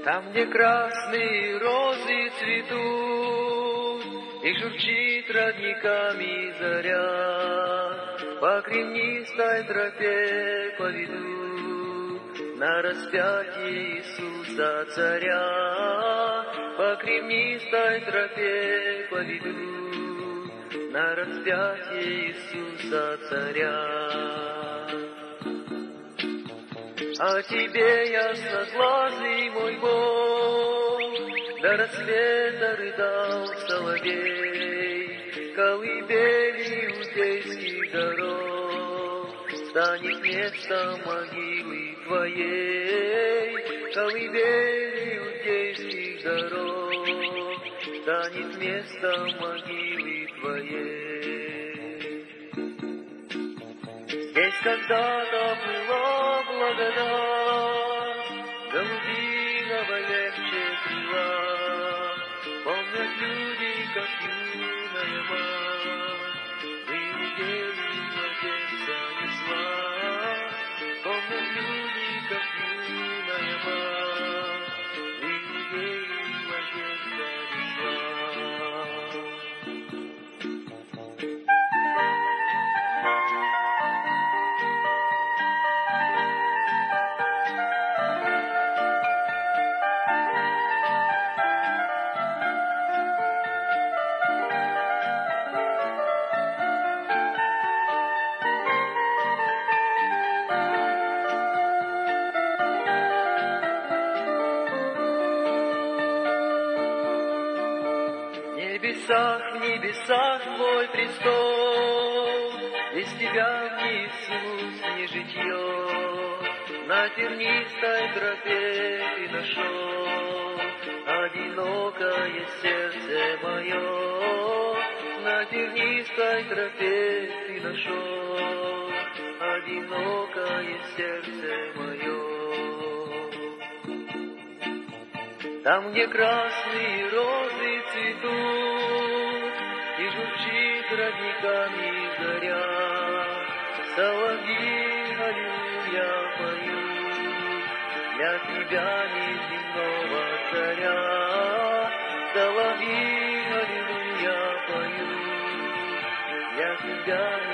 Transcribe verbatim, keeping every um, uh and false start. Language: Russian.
Там, где красные розы цветут, и журчит родниками заря, по кремнистой тропе поведу на распятие Иисуса Царя, по кремнистой тропе поведу на распятие Иисуса Царя. А тебе, ясноглазый мой Бог, до рассвета рыдал соловей, колыбели иудейских дорог станет местом могилы твоей, колыбели иудейских дорог станет местом могилы твоей. Здесь когда-то была благодать, голубиного легче крила. Помнят люди, как юная мать в Иудею младенца несла. Помнят люди, как юная мать в Иудею младенца несла. В небесах, в небесах твой престол, без тебя мне, Иисус, не житье. На тернистой тропе ты нашел одинокое сердце мое. На тернистой тропе ты нашел одинокое сердце мое. Там, где красные розы цветут, и журчит родниками заря, соловьи, аллилуйя, поют для тебя неземного царя. Соловьи, аллилуйя, поют для тебя